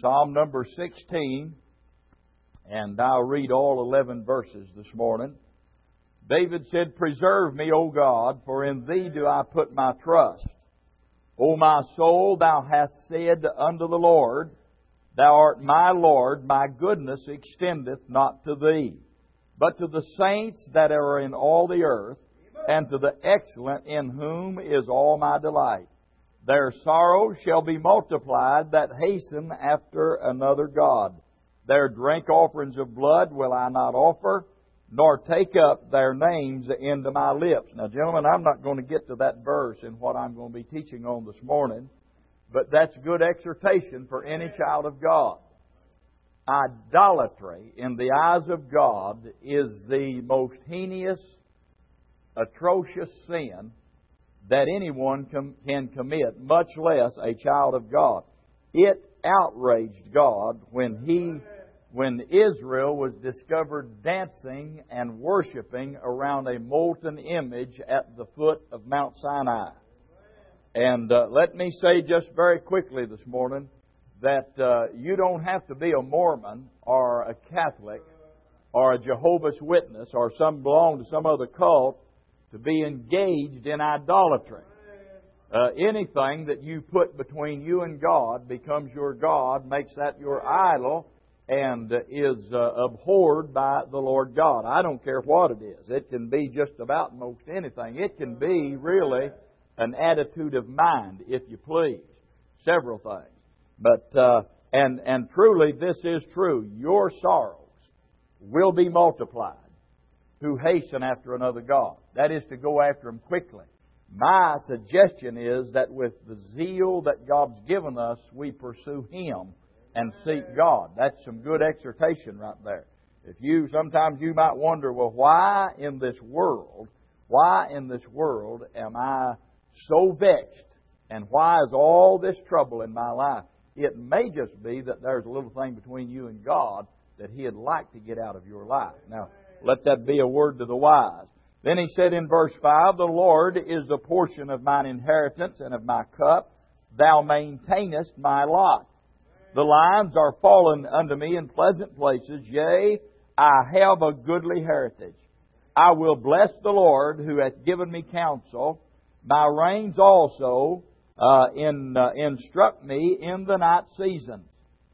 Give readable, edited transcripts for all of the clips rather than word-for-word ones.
Psalm number 16, and I'll read all 11 verses this morning. David said, "Preserve me, O God, for in Thee do I put my trust. O my soul, Thou hast said unto the Lord, Thou art my Lord, my goodness extendeth not to Thee, but to the saints that are in all the earth, and to the excellent in whom is all my delight. Their sorrows shall be multiplied that hasten after another God. Their drink offerings of blood will I not offer, nor take up their names into my lips." Now, gentlemen, I'm not going to get to that verse in what I'm going to be teaching on this morning, but that's good exhortation for any child of God. Idolatry, in the eyes of God, is the most heinous, atrocious sin that anyone can commit, much less a child of God. It outraged God when Israel was discovered dancing and worshiping around a molten image at the foot of Mount Sinai. And let me say just very quickly this morning that you don't have to be a Mormon or a Catholic or a Jehovah's Witness or belong to some other cult to be engaged in idolatry. Anything that you put between you and God becomes your God, makes that your idol, and is abhorred by the Lord God. I don't care what it is. It can be just about most anything. It can be really an attitude of mind, if you please. Several things. But and truly this is true. Your sorrows will be multiplied who hasten after another God. That is to go after Him quickly. My suggestion is that with the zeal that God's given us, we pursue Him and seek God. That's some good exhortation right there. Sometimes you might wonder, well, why in this world am I so vexed? And why is all this trouble in my life? It may just be that there's a little thing between you and God that He'd like to get out of your life. Now, let that be a word to the wise. Then he said in verse 5, "The Lord is the portion of mine inheritance and of my cup. Thou maintainest my lot. The lines are fallen unto me in pleasant places. Yea, I have a goodly heritage. I will bless the Lord who hath given me counsel. My reins also instruct me in the night season.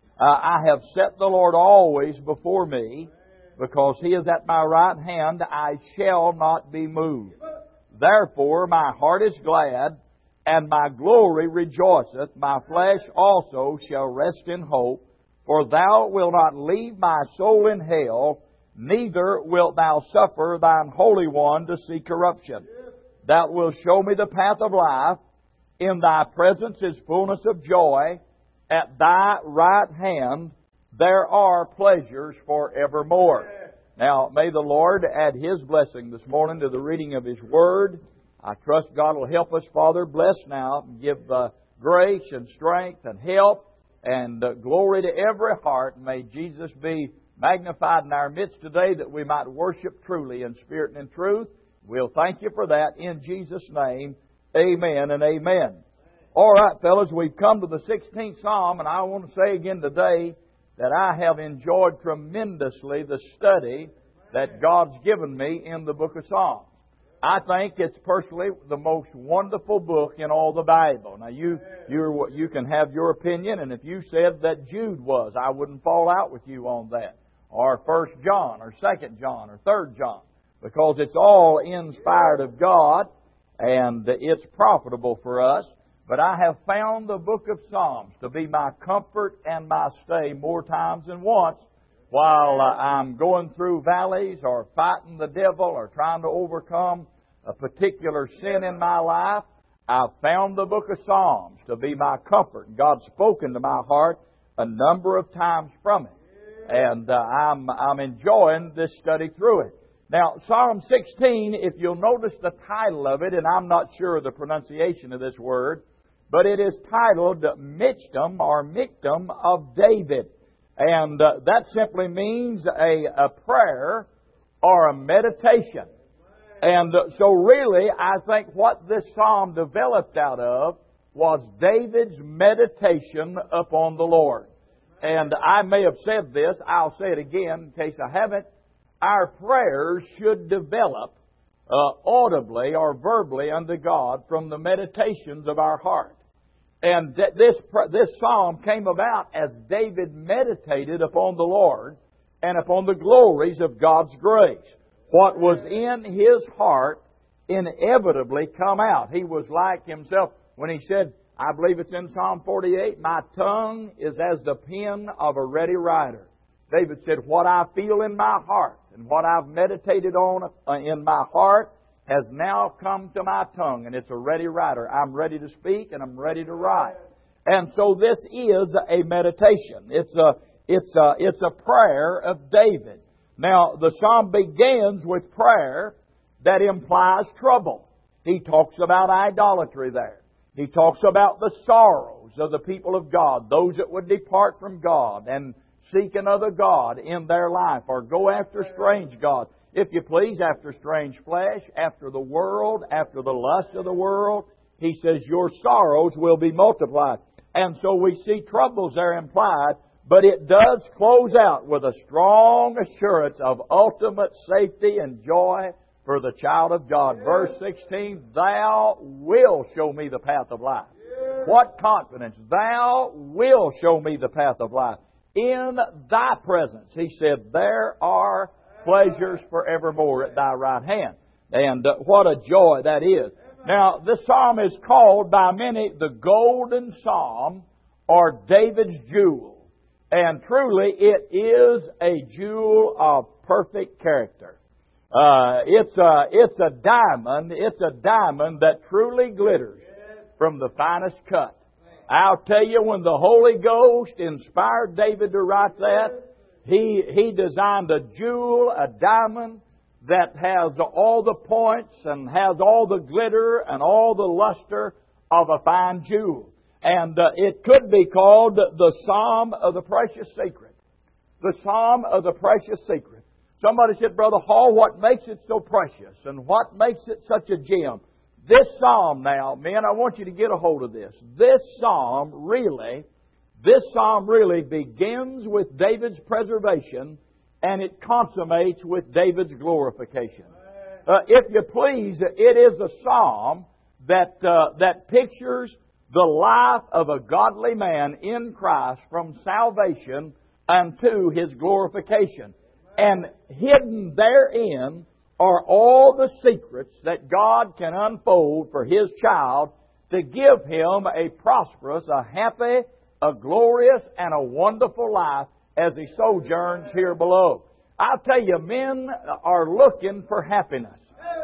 I have set the Lord always before me. Because He is at my right hand, I shall not be moved. Therefore my heart is glad, and my glory rejoiceth. My flesh also shall rest in hope. For Thou wilt not leave my soul in hell, neither wilt Thou suffer Thine Holy One to see corruption. Thou wilt show me the path of life. In Thy presence is fullness of joy. At Thy right hand there are pleasures forevermore." Now, may the Lord add His blessing this morning to the reading of His Word. I trust God will help us, Father. Bless now and give grace and strength and help and glory to every heart. May Jesus be magnified in our midst today that we might worship truly in spirit and in truth. We'll thank You for that in Jesus' name. Amen and amen. All right, fellas, we've come to the 16th Psalm, and I want to say again today that I have enjoyed tremendously the study that God's given me in the book of Psalms. I think it's personally the most wonderful book in all the Bible. Now, you can have your opinion, and if you said that Jude was, I wouldn't fall out with you on that. Or 1 John, or 2 John, or 3 John. Because it's all inspired of God, and it's profitable for us. But I have found the book of Psalms to be my comfort and my stay more times than once while I'm going through valleys or fighting the devil or trying to overcome a particular sin in my life. I've found the book of Psalms to be my comfort. God's spoken to my heart a number of times from it. And I'm enjoying this study through it. Now, Psalm 16, if you'll notice the title of it, and I'm not sure of the pronunciation of this word, but it is titled Michtam or Michtam of David. And that simply means a prayer or a meditation. And so really, I think what this psalm developed out of was David's meditation upon the Lord. and I may have said this, I'll say it again in case I haven't, our prayers should develop audibly or verbally unto God from the meditations of our heart. And this psalm came about as David meditated upon the Lord and upon the glories of God's grace. What was in his heart inevitably come out. He was like himself when he said, I believe it's in Psalm 48, my tongue is as the pen of a ready writer. David said, what I feel in my heart and what I've meditated on in my heart has now come to my tongue, and it's a ready writer. I'm ready to speak and I'm ready to write. And so this is a meditation. It's a prayer of David. Now, the psalm begins with prayer that implies trouble. He talks about idolatry there. He talks about the sorrows of the people of God, those that would depart from God and seek another God in their life or go after strange gods. If you please, after strange flesh, after the world, after the lust of the world. He says, your sorrows will be multiplied. And so we see troubles there implied, but it does close out with a strong assurance of ultimate safety and joy for the child of God. Verse 16, Thou wilt show me the path of life. What confidence! Thou wilt show me the path of life. In Thy presence, He said, there are pleasures forevermore at Thy right hand. And what a joy that is. Now, this psalm is called by many the Golden Psalm or David's Jewel. And truly, it is a jewel of perfect character. It's a diamond. It's a diamond that truly glitters from the finest cut. I'll tell you, when the Holy Ghost inspired David to write that, he designed a jewel, a diamond that has all the points and has all the glitter and all the luster of a fine jewel. And it could be called the Psalm of the Precious Secret. The Psalm of the Precious Secret. Somebody said, Brother Hall, what makes it so precious and what makes it such a gem? This psalm now, men, I want you to get a hold of this. This psalm really begins with David's preservation and it consummates with David's glorification. If you please, it is a psalm that pictures the life of a godly man in Christ from salvation unto His glorification. And hidden therein are all the secrets that God can unfold for His child to give him a prosperous, a happy, a glorious, and a wonderful life as he sojourns here below. I'll tell you, men are looking for happiness.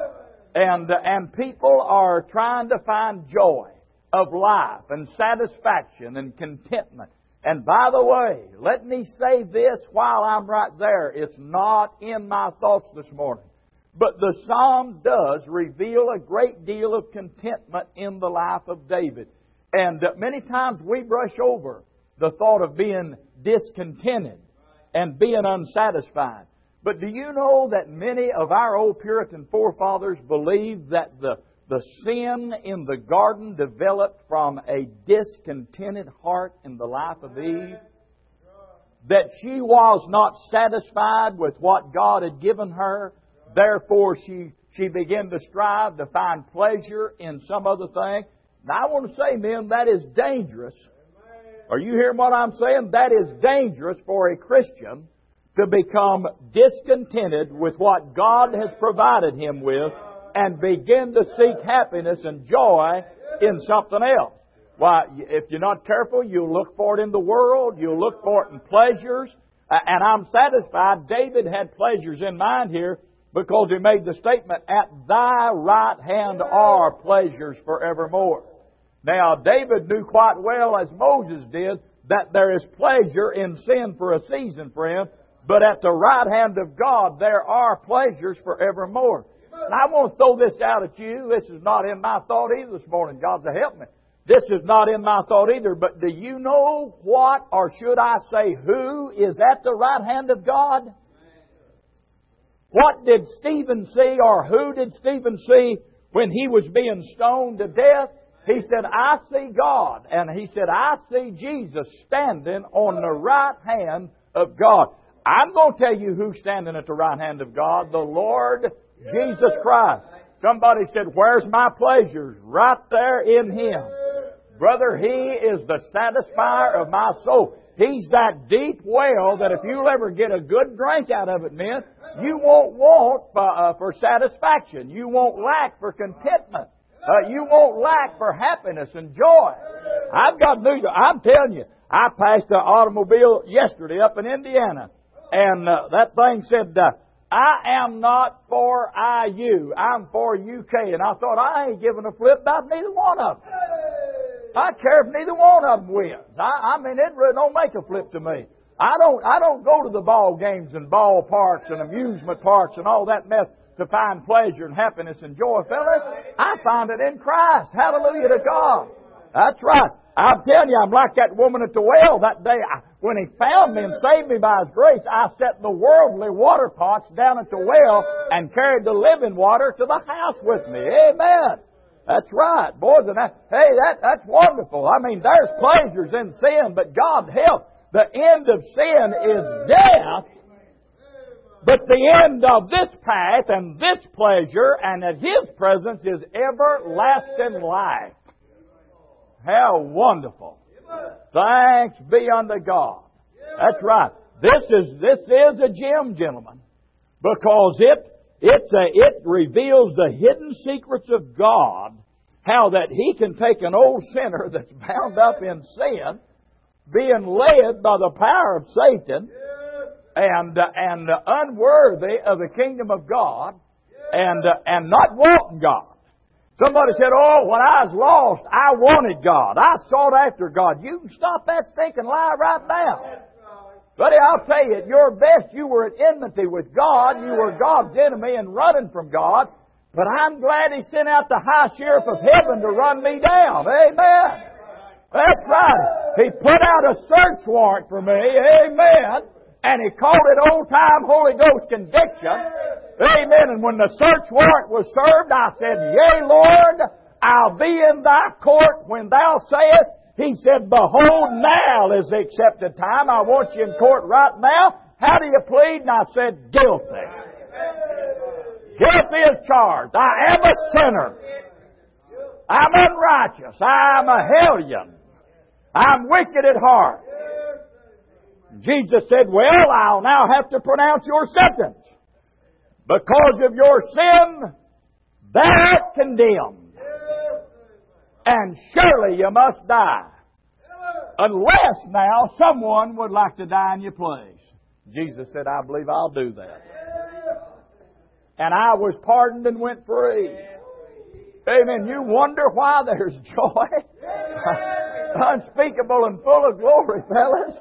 And people are trying to find joy of life and satisfaction and contentment. And by the way, let me say this while I'm right there. It's not in my thoughts this morning. But the Psalm does reveal a great deal of contentment in the life of David. And many times we brush over the thought of being discontented and being unsatisfied. But do you know that many of our old Puritan forefathers believed that the sin in the garden developed from a discontented heart in the life of Eve? That she was not satisfied with what God had given her. Therefore, she began to strive to find pleasure in some other thing. Now, I want to say, men, that is dangerous. Are you hearing what I'm saying? That is dangerous for a Christian to become discontented with what God has provided him with and begin to seek happiness and joy in something else. Why, if you're not careful, you'll look for it in the world, you'll look for it in pleasures. And I'm satisfied David had pleasures in mind here because he made the statement, at Thy right hand are pleasures forevermore. Now, David knew quite well, as Moses did, that there is pleasure in sin for a season for him, but at the right hand of God there are pleasures forevermore. And I want to throw this out at you. This is not in my thought either this morning. God to help me. This is not in my thought either, but do you know what, or should I say who, is at the right hand of God? What did Stephen see, or who did Stephen see when he was being stoned to death? He said, I see God. And he said, I see Jesus standing on the right hand of God. I'm going to tell you who's standing at the right hand of God. The Lord Jesus Christ. Somebody said, where's my pleasures? Right there in Him. Brother, He is the satisfier of my soul. He's that deep well that if you'll ever get a good drink out of it, men, you won't want for satisfaction. You won't lack for contentment. You won't lack for happiness and joy. I've got news. I'm telling you, I passed an automobile yesterday up in Indiana, and that thing said, I am not for IU. I'm for UK. And I thought, I ain't giving a flip about neither one of them. I care if neither one of them wins. I mean, it really don't make a flip to me. I don't go to the ball games and ballparks and amusement parks and all that mess to find pleasure and happiness and joy, fellas. I find it in Christ. Hallelujah to God. That's right. I'm telling you, I'm like that woman at the well that day. When He found me and saved me by His grace, I set the worldly water pots down at the well and carried the living water to the house with me. Amen. That's right. Boys, and that's wonderful. I mean, there's pleasures in sin, but God help. The end of sin is death. But the end of this path and this pleasure and at His presence is everlasting life. How wonderful. Thanks be unto God. That's right. This is a gem, gentlemen, because it reveals the hidden secrets of God, how that He can take an old sinner that's bound up in sin, being led by the power of Satan, and unworthy of the kingdom of God, and not wanting God. Somebody said, oh, when I was lost, I wanted God. I sought after God. You can stop that stinking lie right now. Buddy, I'll tell you, at your best, you were at enmity with God. You were God's enemy and running from God. But I'm glad He sent out the high sheriff of heaven to run me down. Amen. That's right. He put out a search warrant for me. Amen. And He called it old-time Holy Ghost conviction. Amen. And when the search warrant was served, I said, yea, Lord, I'll be in Thy court when Thou sayest. He said, behold, now is the accepted time. I want you in court right now. How do you plead? And I said, guilty. Guilty as charged. I am a sinner. I'm unrighteous. I'm a hellion. I'm wicked at heart. Jesus said, well, I'll now have to pronounce your sentence. Because of your sin, thou art condemned. And surely you must die. Unless now someone would like to die in your place. Jesus said, I believe I'll do that. And I was pardoned and went free. Amen. You wonder why there's joy? Unspeakable and full of glory, fellas.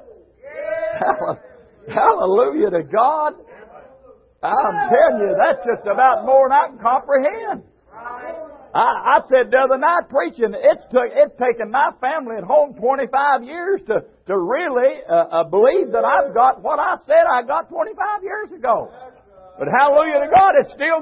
Hallelujah to God. I'm telling you, that's just about more than I can comprehend. I said the other night preaching, it's taken my family at home 25 years to really believe that I've got what I said I got 25 years ago. But hallelujah to God, it's still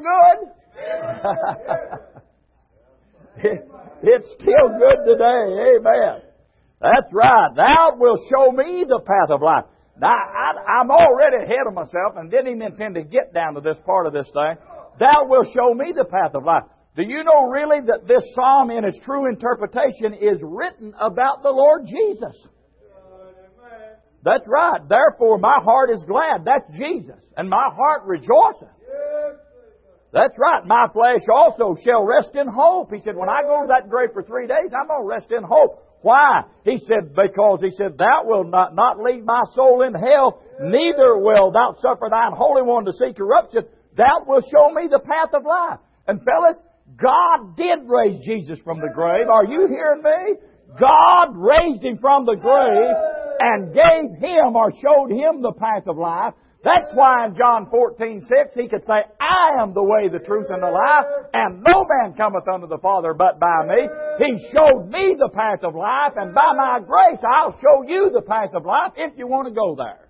good. It's still good today. Amen. That's right. Thou wilt show me the path of life. Now, I'm already ahead of myself and didn't even intend to get down to this part of this thing. Thou wilt show me the path of life. Do you know really that this psalm in its true interpretation is written about the Lord Jesus? That's right. Therefore, my heart is glad. That's Jesus. And my heart rejoiceth. That's right. My flesh also shall rest in hope. He said, when I go to that grave for 3 days, I'm going to rest in hope. Why? He said, because He said, thou wilt not leave my soul in hell, neither wilt thou suffer thine Holy One to see corruption. Thou wilt show me the path of life. And fellas, God did raise Jesus from the grave. Are you hearing me? God raised Him from the grave and gave Him or showed Him the path of life. That's why in John 14:6 He could say, I am the way, the truth, and the life, and no man cometh unto the Father but by me. He showed me the path of life, and by my grace I'll show you the path of life if you want to go there.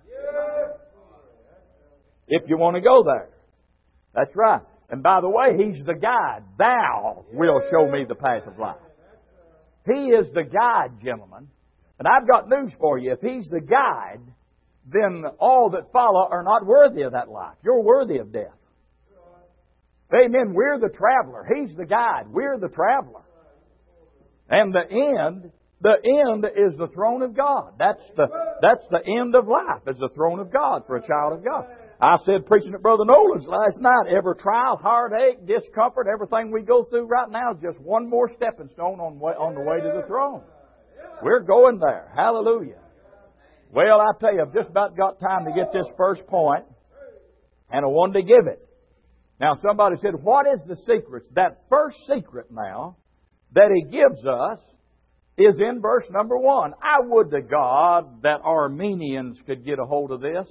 If you want to go there. That's right. And by the way, He's the guide. Thou wilt show me the path of life. He is the guide, gentlemen. And I've got news for you. If He's the guide, then all that follow are not worthy of that life. You're worthy of death. Amen. We're the traveler. He's the guide. We're the traveler. And the end is the throne of God. That's the end of life, is the throne of God for a child of God. I said, preaching at Brother Nolan's last night, every trial, heartache, discomfort, everything we go through right now is just one more stepping stone on the way to the throne. We're going there. Hallelujah. Well, I tell you, I've just about got time to get this first point, and I wanted to give it. Now, somebody said, what is the secret? That first secret now that He gives us is in verse number 1. I would to God that Armenians could get a hold of this.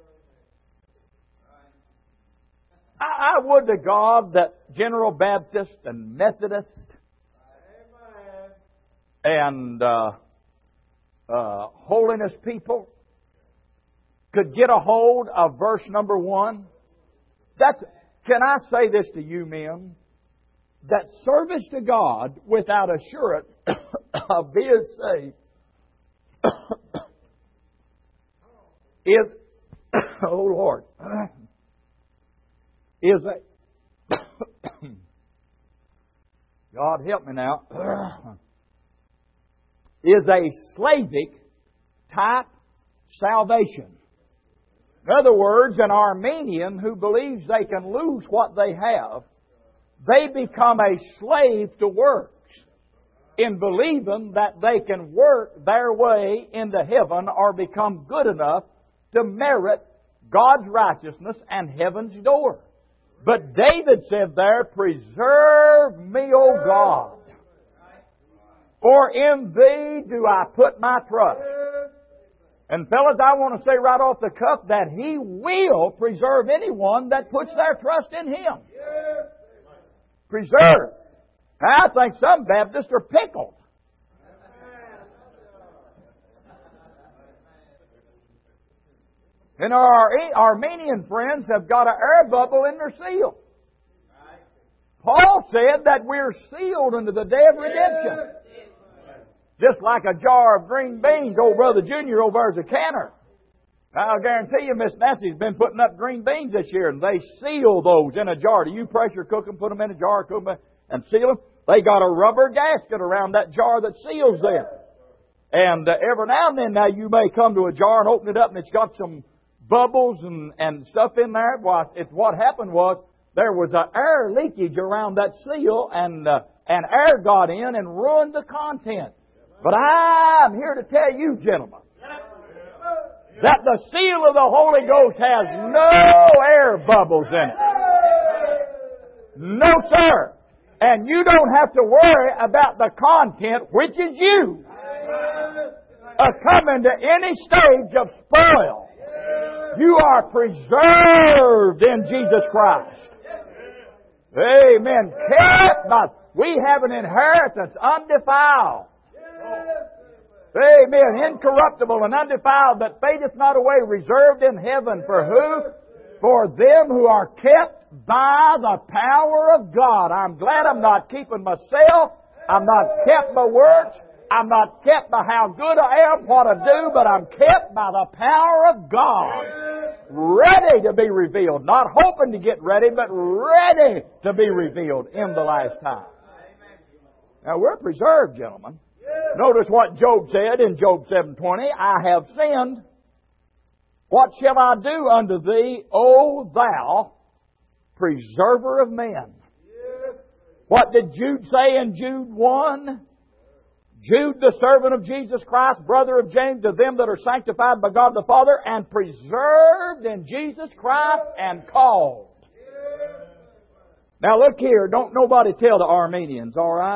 I would to God that General Baptist and Methodist and holiness people could get a hold of verse number 1. Can I say this to you men? That service to God without assurance of being saved is, oh Lord, is a, God help me now, is a slavic type salvation. In other words, an Armenian who believes they can lose what they have, they become a slave to works in believing that they can work their way into heaven or become good enough to merit God's righteousness and heaven's door. But David said there, preserve me, O God, for in Thee do I put my trust. And fellas, I want to say right off the cuff that He will preserve anyone that puts their trust in Him. Preserve. I think some Baptists are pickled. And our Armenian friends have got an air bubble in their seal. Paul said that we're sealed unto the day of redemption. Just like a jar of green beans, old Brother Junior over there's a canner. I'll guarantee you Miss Nancy's been putting up green beans this year, and they seal those in a jar. Do you pressure cook them, put them in a jar, cook them, and seal them? They got a rubber gasket around that jar that seals them. And every now and then, now you may come to a jar and open it up, and it's got some bubbles and stuff in there. What happened was there was an air leakage around that seal, and air got in and ruined the content. But I'm here to tell you, gentlemen, that the seal of the Holy Ghost has no air bubbles in it. No, sir. And you don't have to worry about the content, which is you, coming to any stage of spoil. You are preserved in Jesus Christ. Amen. Kept by, we have an inheritance undefiled. Amen. Incorruptible and undefiled, that fadeth not away, reserved in heaven. For who? For them who are kept by the power of God. I'm glad I'm not keeping myself. I'm not kept by works. I'm not kept by how good I am, what I do, but I'm kept by the power of God. Ready to be revealed. Not hoping to get ready, but ready to be revealed in the last time. Now we're preserved, gentlemen. Notice what Job said in Job 7:20. I have sinned. What shall I do unto Thee, O Thou, preserver of men? What did Jude say in Jude 1? Jude, the servant of Jesus Christ, brother of James, to them that are sanctified by God the Father, and preserved in Jesus Christ, and called. Now look here, don't nobody tell the Armenians, all right?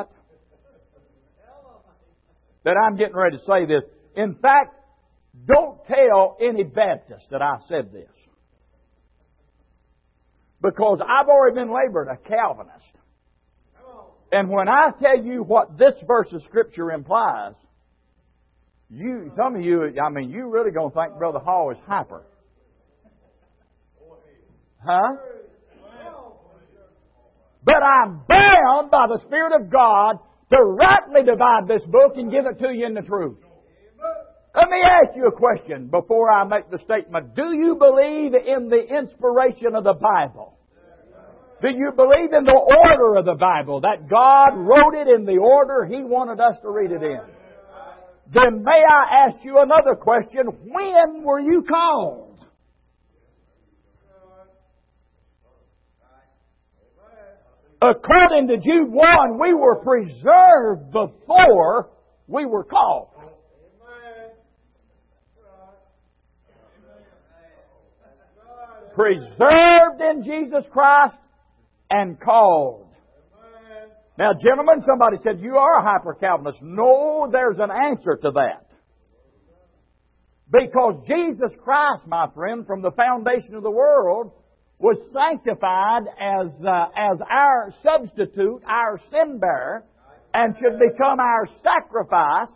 That I'm getting ready to say this. In fact, don't tell any Baptist that I said this. Because I've already been labeled a Calvinist. And when I tell you what this verse of Scripture implies, some of you, you really going to think Brother Hall is hyper. Huh? But I'm bound by the Spirit of God to rightly divide this book and give it to you in the truth. Let me ask you a question before I make the statement. Do you believe in the inspiration of the Bible? Do you believe in the order of the Bible, that God wrote it in the order He wanted us to read it in? Then may I ask you another question. When were you called? According to Jude 1, we were preserved before we were called. Preserved in Jesus Christ and called. Now, gentlemen, somebody said, you are a hyper-Calvinist. No, there's an answer to that. Because Jesus Christ, my friend, from the foundation of the world, was sanctified as our substitute, our sin bearer, and should become our sacrifice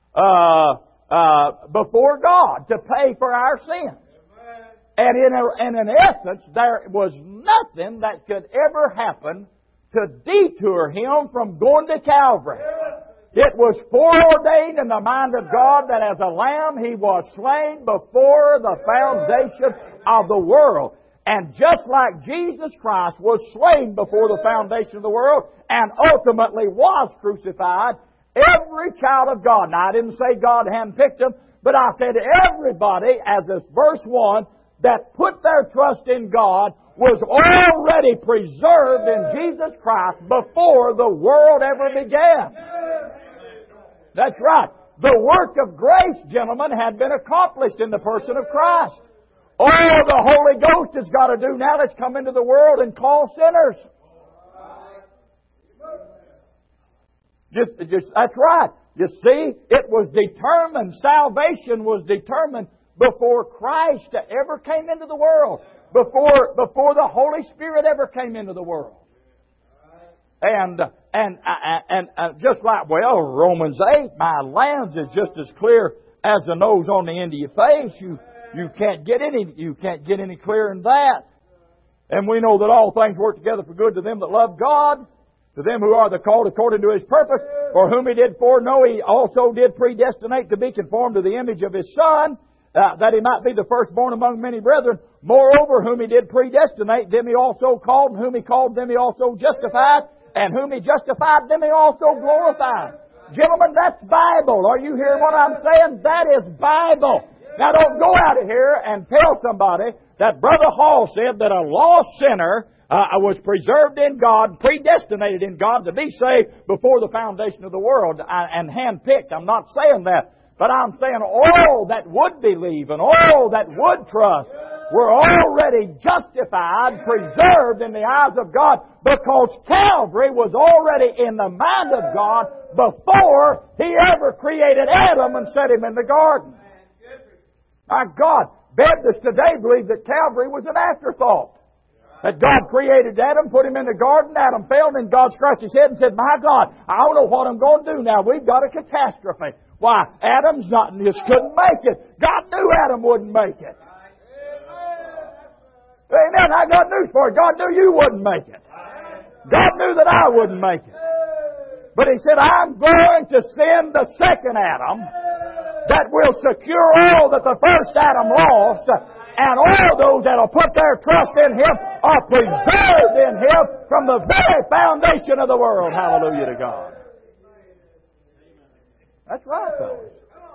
before God to pay for our sins. And in essence, there was nothing that could ever happen to detour Him from going to Calvary. It was foreordained in the mind of God that as a lamb He was slain before the foundation of the world. And just like Jesus Christ was slain before the foundation of the world and ultimately was crucified, every child of God, now I didn't say God handpicked them, but I said everybody, as this verse 1, that put their trust in God was already preserved in Jesus Christ before the world ever began. That's right. The work of grace, gentlemen, had been accomplished in the person of Christ. All the Holy Ghost has got to do now is come into the world and call sinners. That's right. You see, it was determined, salvation was determined before Christ ever came into the world. Before the Holy Spirit ever came into the world. And just like, Romans 8, my lens is just as clear as the nose on the end of your face. You can't get any clearer than that. And we know that all things work together for good to them that love God, to them who are the called according to His purpose, for whom He did foreknow, He also did predestinate to be conformed to the image of His Son, that He might be the firstborn among many brethren. Moreover, whom He did predestinate, them He also called, and whom He called, them He also justified, and whom He justified, them He also glorified. Gentlemen, that's Bible. Are you hearing what I'm saying? That is Bible. Now don't go out of here and tell somebody that Brother Hall said that a lost sinner was preserved in God, predestinated in God to be saved before the foundation of the world and handpicked. I'm not saying that. But I'm saying all that would believe and all that would trust were already justified, preserved in the eyes of God, because Calvary was already in the mind of God before He ever created Adam and set him in the garden. My God, Baptists today believe that Calvary was an afterthought. That God created Adam, put him in the garden, Adam fell, and God scratched his head and said, my God, I don't know what I'm going to do now. We've got a catastrophe. Why? Adam's just couldn't make it. God knew Adam wouldn't make it. Amen. I got news for you. God knew you wouldn't make it. God knew that I wouldn't make it. But He said, I'm going to send the second Adam that will secure all that the first Adam lost, and all those that will put their trust in Him are preserved in Him from the very foundation of the world. Hallelujah to God. That's right, fellas.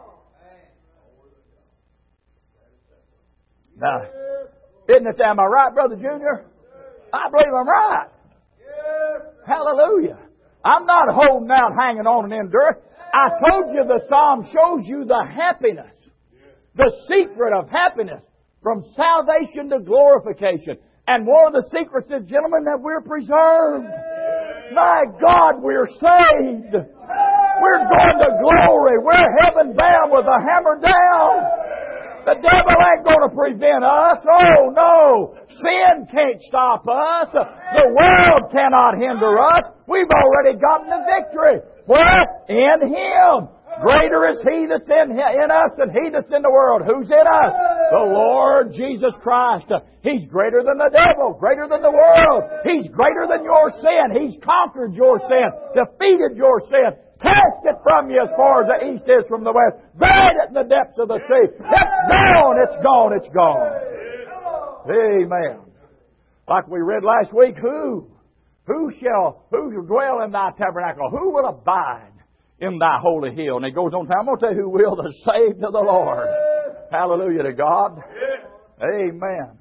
Now, isn't it? Am I right, Brother Junior? I believe I'm right. Hallelujah. I'm not holding out, hanging on and enduring. I told you the Psalm shows you the happiness, the secret of happiness from salvation to glorification. And one of the secrets is, gentlemen, that we're preserved. My God, we're saved. We're going to glory. We're heaven bound with a hammer down. The devil ain't going to prevent us. Oh, no. Sin can't stop us. The world cannot hinder us. We've already gotten the victory. Where? In Him. Greater is He that's in us than he that's in the world. Who's in us? The Lord Jesus Christ. He's greater than the devil, greater than the world. He's greater than your sin. He's conquered your sin, defeated your sin. Cast it from you as far as the east is from the west. Buried it in the depths of the sea. It's gone, it's gone, it's gone. Amen. Like we read last week, who shall dwell in thy tabernacle? Who will abide in thy holy hill? And it goes on to say, I'm going to tell you who will, the saved of the Lord. Hallelujah to God. Amen.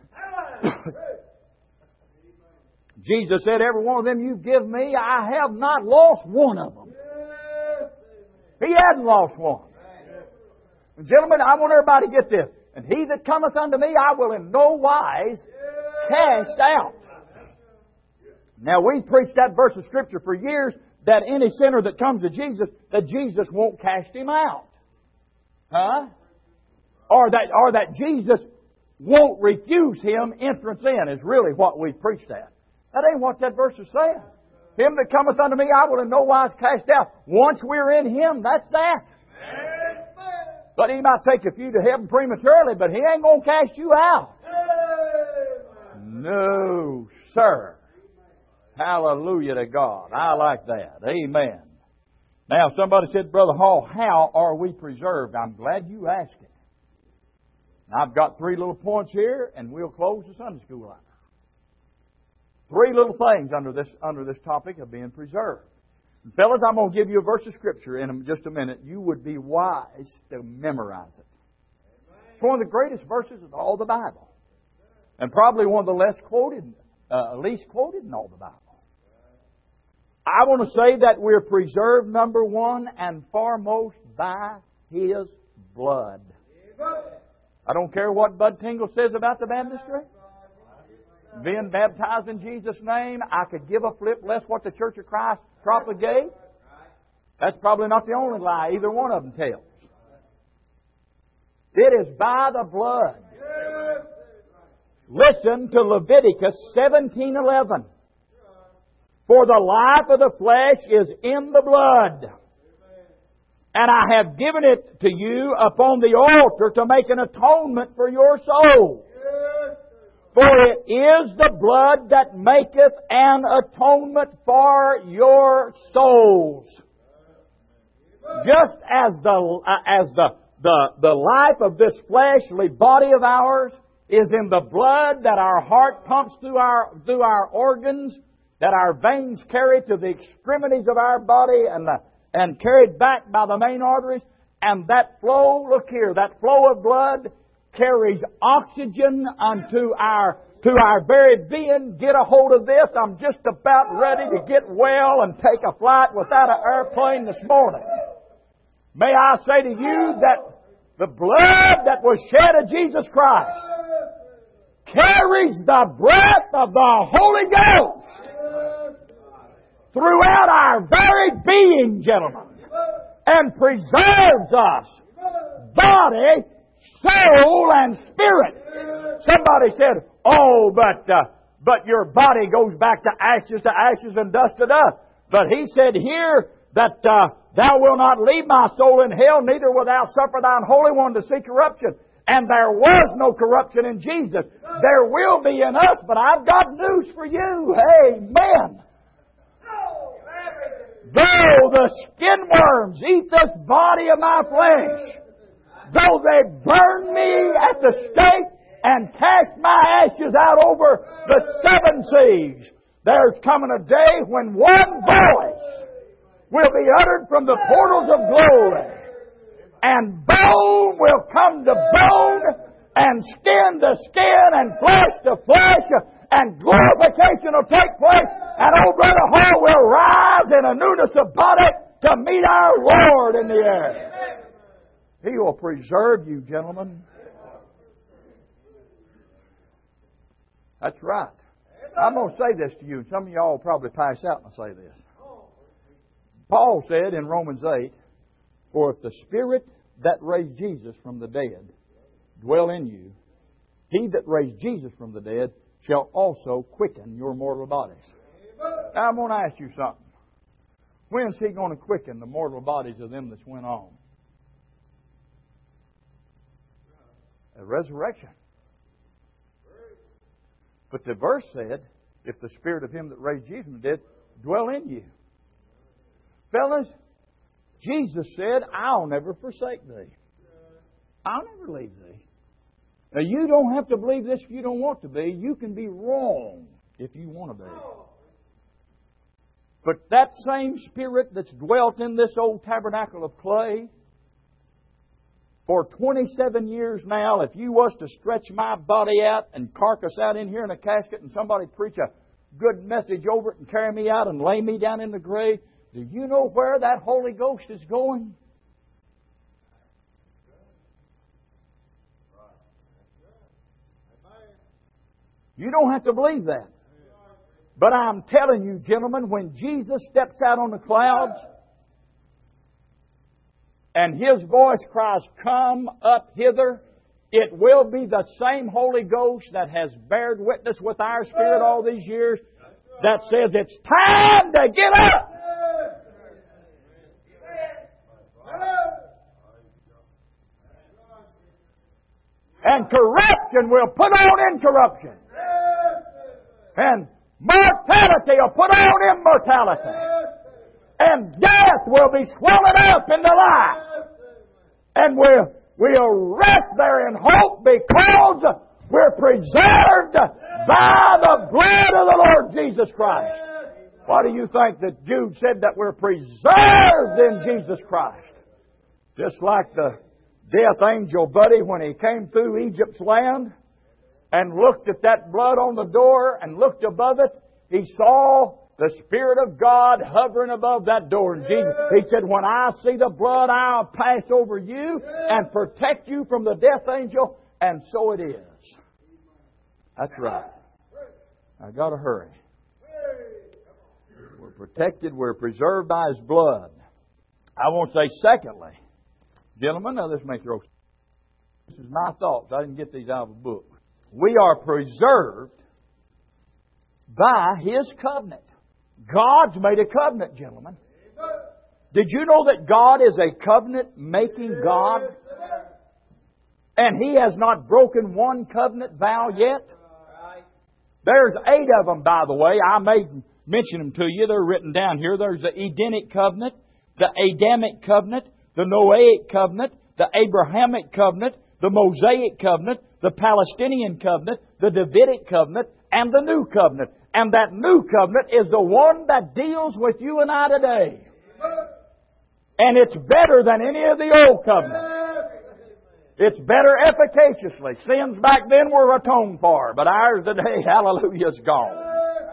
Jesus said, every one of them you give me, I have not lost one of them. He hadn't lost one. Gentlemen, I want everybody to get this. And he that cometh unto me, I will in no wise cast out. Now, we preached that verse of Scripture for years, that any sinner that comes to Jesus, that Jesus won't cast him out. Huh? Or that Jesus won't refuse him entrance in, is really what we preached that. That ain't what that verse is saying. Him that cometh unto me, I will in no wise cast out. Once we're in Him, that's that. But He might take a few to heaven prematurely, but He ain't going to cast you out. No, sir. Hallelujah to God. I like that. Amen. Now, somebody said, Brother Hall, how are we preserved? I'm glad you asked it. Now, I've got 3 little points here, and we'll close the Sunday school hour. 3 little things under this topic of being preserved. And fellas, I'm going to give you a verse of Scripture in just a minute. You would be wise to memorize it. It's one of the greatest verses of all the Bible. And probably one of the least quoted in all the Bible. I want to say that we're preserved, number one and foremost, by His blood. I don't care what Bud Tingle says about the baptistry. Being baptized in Jesus' name, I could give a flip less what the Church of Christ propagates. That's probably not the only lie either one of them tells. It is by the blood. Listen to Leviticus 17:11. For the life of the flesh is in the blood. And I have given it to you upon the altar to make an atonement for your soul. For it is the blood that maketh an atonement for your souls. Just as the life of this fleshly body of ours is in the blood that our heart pumps through our organs, that our veins carry to the extremities of our body and carried back by the main arteries, and that flow, look here, that flow of blood carries oxygen unto our very being. Get a hold of this. I'm just about ready to get well and take a flight without an airplane this morning. May I say to you that the blood that was shed of Jesus Christ carries the breath of the Holy Ghost throughout our very being, gentlemen, and preserves us, body, soul, and spirit. Somebody said, oh, but your body goes back to ashes and dust to dust. But He said here that thou wilt not leave my soul in hell, neither wilt thou suffer thine Holy One to see corruption. And there was no corruption in Jesus. There will be in us, but I've got news for you. Amen. Though the skin worms eat this body of my flesh, though they burn me at the stake and cast my ashes out over the 7 seas, there's coming a day when one voice will be uttered from the portals of glory, and bone will come to bone, and skin to skin, and flesh to flesh, and glorification will take place, and old Brother Hall will rise in a newness of body to meet our Lord in the air. He will preserve you, gentlemen. That's right. I'm going to say this to you, and some of y'all will probably pass out when I say this. Paul said in Romans 8, for if the Spirit that raised Jesus from the dead dwell in you, He that raised Jesus from the dead shall also quicken your mortal bodies. Now I'm going to ask you something. When's He going to quicken the mortal bodies of them that's went on? A resurrection. But the verse said, if the Spirit of Him that raised Jesus from the dead dwell in you. Fellas, Jesus said, I'll never forsake thee. I'll never leave thee. Now, you don't have to believe this if you don't want to be. You can be wrong if you want to be. But that same Spirit that's dwelt in this old tabernacle of clay for 27 years now, if you was to stretch my body out and carcass out in here in a casket and somebody preach a good message over it and carry me out and lay me down in the grave, do you know where that Holy Ghost is going? You don't have to believe that. But I'm telling you, gentlemen, when Jesus steps out on the clouds and His voice cries, come up hither, it will be the same Holy Ghost that has bared witness with our spirit all these years that says it's time to get up. And corruption will put on incorruption. And mortality will put on immortality. And death will be swallowed up into life. And we'll rest there in hope because we're preserved by the blood of the Lord Jesus Christ. Why do you think that Jude said that we're preserved in Jesus Christ? Just like the death angel buddy when he came through Egypt's land and looked at that blood on the door and looked above it, he saw the Spirit of God hovering above that door. And Jesus, He said, when I see the blood, I'll pass over you and protect you from the death angel. And so it is. That's right. I got to hurry. We're protected. We're preserved by His blood. I won't say secondly, gentlemen, now this may throw. This is my thoughts. I didn't get these out of a book. We are preserved by His covenant. God's made a covenant, gentlemen. Did you know that God is a covenant-making God? And He has not broken one covenant vow yet? There's 8 of them, by the way. I may mention them to you. They're written down here. There's the Edenic covenant, the Adamic covenant, the Noahic covenant, the Abrahamic covenant, the Mosaic covenant, the Palestinian covenant, the Davidic covenant, and the New covenant. And that New covenant is the one that deals with you and I today. And it's better than any of the old covenants. It's better efficaciously. Sins back then were atoned for, but ours today, hallelujah, is gone.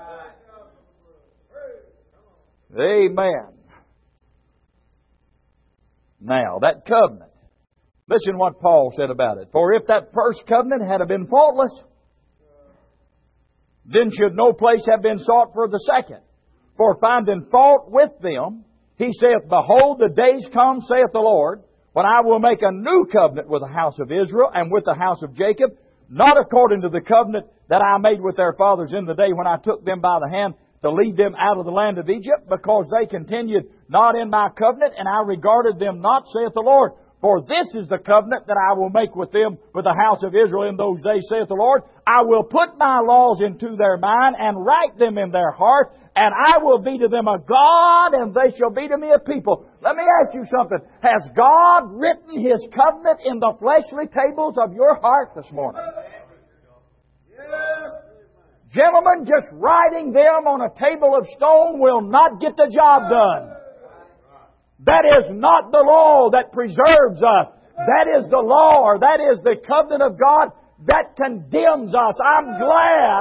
Amen. Now, that covenant. Listen what Paul said about it. For if that first covenant had been faultless, then should no place have been sought for the second. For finding fault with them, he saith, behold, the days come, saith the Lord, when I will make a new covenant with the house of Israel and with the house of Jacob, not according to the covenant that I made with their fathers in the day when I took them by the hand to lead them out of the land of Egypt, because they continued not in my covenant, and I regarded them not, saith the Lord. For this is the covenant that I will make with them, with the house of Israel in those days, saith the Lord. I will put my laws into their mind and write them in their heart, and I will be to them a God, and they shall be to me a people. Let me ask you something. Has God written His covenant in the fleshly tables of your heart this morning? Gentlemen, just writing them on a table of stone will not get the job done. That is not the law that preserves us. That is the law, or that is the covenant of God that condemns us. I'm glad.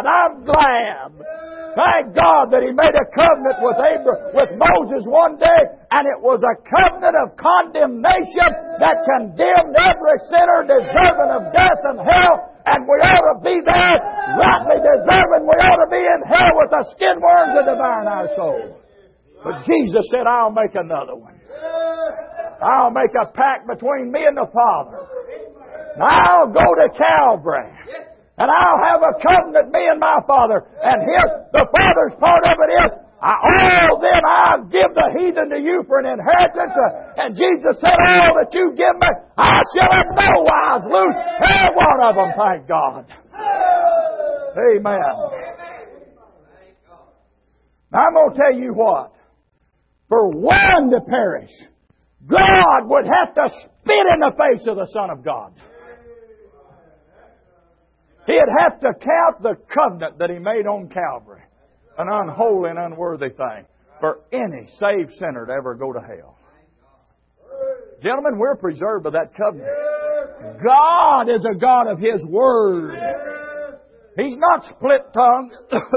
Thank God that He made a covenant with Moses one day, and it was a covenant of condemnation that condemned every sinner deserving of death and hell. And we ought to be there, rightly deserving. We ought to be in hell with the skin worms that devour our soul. But Jesus said, I'll make another one. I'll make a pact between me and the Father. And I'll go to Calvary. And I'll have a covenant, me and my Father. And the Father's part of it is, then I'll give the heathen to you for an inheritance. And Jesus said, all that you give me, I shall in no wise lose every one of them, thank God. Amen. Now I'm going to tell you what. For one to perish, God would have to spit in the face of the Son of God. He'd have to count the covenant that He made on Calvary an unholy and unworthy thing for any saved sinner to ever go to hell. Gentlemen, we're preserved by that covenant. God is a God of His Word. He's not split-tongued,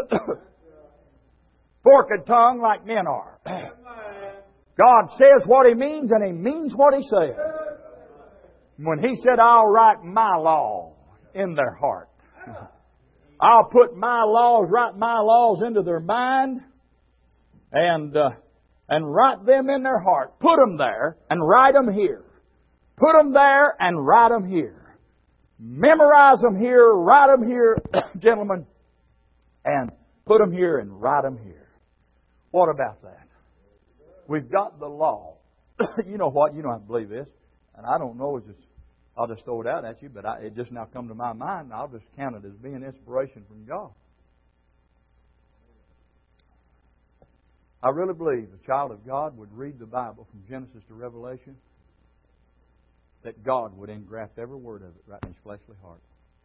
forked tongue like men are. God says what He means, and He means what He says. When He said, I'll write my law in their heart. I'll put my laws, write my laws into their mind and write them in their heart. Put them there and write them here. Put them there and write them here. Memorize them here, write them here, gentlemen, and put them here and write them here. What about that? We've got the law. You know what? You don't have to believe this. And I don't know, I'll just throw it out at you, but it just now come to my mind, and I'll just count it as being inspiration from God. I really believe a child of God would read the Bible from Genesis to Revelation, that God would engraft every word of it right in his fleshly heart.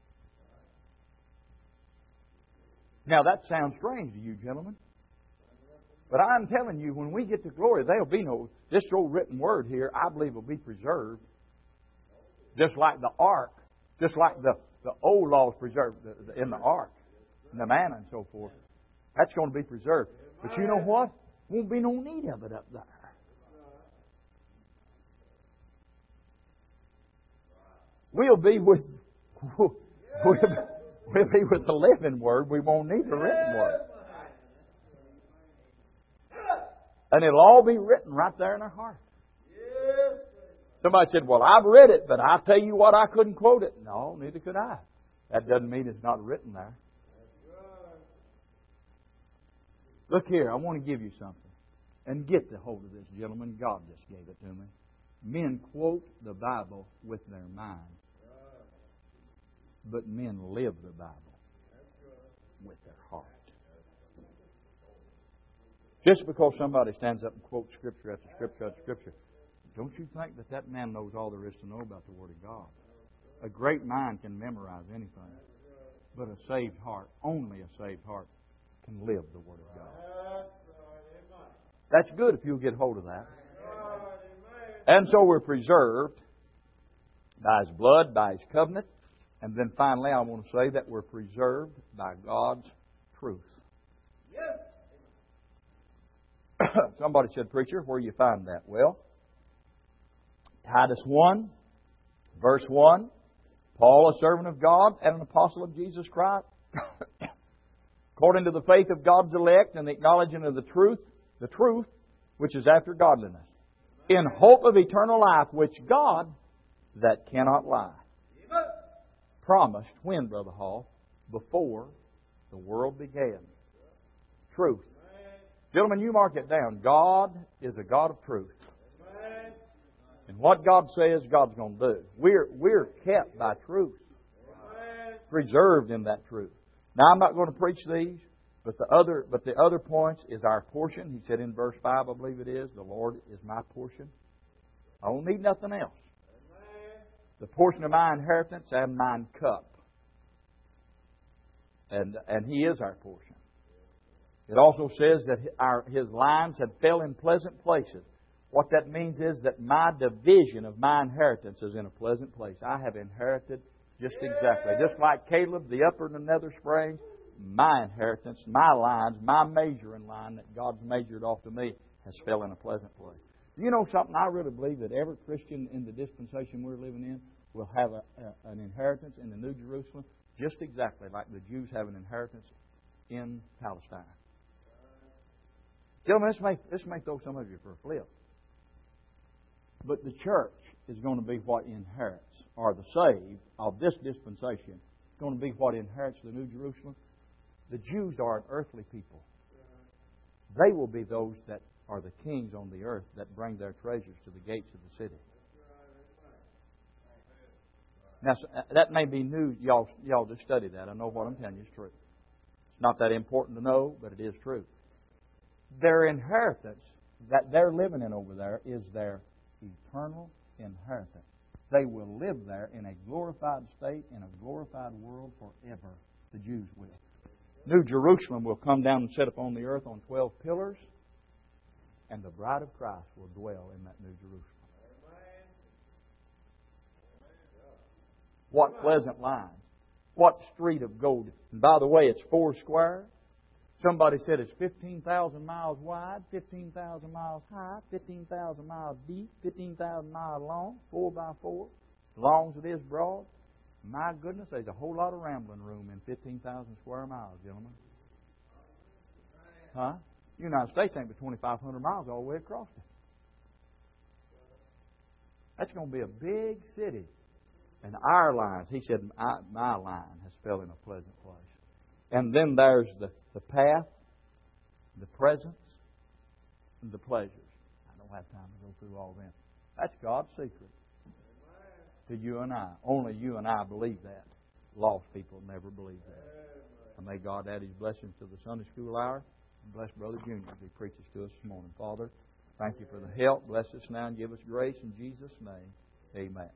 Now that sounds strange to you, gentlemen. But I'm telling you, when we get to glory, there'll be this old written word here, I believe, will be preserved. Just like the ark, just like the old laws preserved in the ark, and the manna and so forth. That's going to be preserved. But you know what? Won't be no need of it up there. We'll be with the living word. We won't need the written word. And it'll all be written right there in our heart. Somebody said, well, I've read it, but I'll tell you what, I couldn't quote it. No, neither could I. That doesn't mean it's not written there. Look here, I want to give you something. And get the hold of this, gentlemen. God just gave it to me. Men quote the Bible with their mind. But men live the Bible with their heart. Just because somebody stands up and quotes Scripture after Scripture after Scripture, don't you think that man knows all there is to know about the Word of God? A great mind can memorize anything. But a saved heart, only a saved heart, can live the Word of God. That's good if you'll get hold of that. And so we're preserved by His blood, by His covenant. And then finally, I want to say that we're preserved by God's truth. Somebody said, preacher, where do you find that? Well, Titus 1, verse 1, Paul, a servant of God and an apostle of Jesus Christ, according to the faith of God's elect and the acknowledging of the truth which is after godliness, in hope of eternal life, which God, that cannot lie, promised when, Brother Hall? Before the world began. Truth. Gentlemen, you mark it down. God is a God of truth. And what God says, God's going to do. We're kept by truth. Preserved in that truth. Now, I'm not going to preach these, but the other points is our portion. He said in verse 5, I believe it is, the Lord is my portion. I don't need nothing else. The portion of my inheritance and mine cup. And He is our portion. It also says that His lines had fell in pleasant places. What that means is that my division of my inheritance is in a pleasant place. I have inherited just exactly. Just like Caleb, the upper and the nether springs, my inheritance, my lines, my measuring line that God's measured off to me has fell in a pleasant place. You know something? I really believe that every Christian in the dispensation we're living in will have an inheritance in the New Jerusalem just exactly like the Jews have an inheritance in Palestine. Gentlemen, this may throw some of you for a flip. But the church is going to be what inherits, or the saved of this dispensation, going to be what inherits the New Jerusalem? The Jews are an earthly people. They will be those that are the kings on the earth that bring their treasures to the gates of the city. Now, that may be new. Y'all just study that. I know what I'm telling you is true. It's not that important to know, but it is true. Their inheritance that they're living in over there is their eternal inheritance. They will live there in a glorified state, in a glorified world forever. The Jews will. New Jerusalem will come down and sit upon the earth on 12 pillars, and the bride of Christ will dwell in that New Jerusalem. What pleasant lines. What street of gold. And by the way, it's 4 square. Somebody said it's 15,000 miles wide, 15,000 miles high, 15,000 miles deep, 15,000 miles long, 4 by 4. Long as it is broad. My goodness, there's a whole lot of rambling room in 15,000 square miles, gentlemen. Huh? The United States ain't but 2,500 miles all the way across it. That's going to be a big city. And our lines, he said, my line has fell in a pleasant place. And then there's the path, the presence, and the pleasures. I don't have time to go through all them. That's God's secret to you and I. Only you and I believe that. Lost people never believe that. And may God add His blessings to the Sunday school hour. And bless Brother Junior as he preaches to us this morning. Father, thank you for the help. Bless us now and give us grace in Jesus' name. Amen.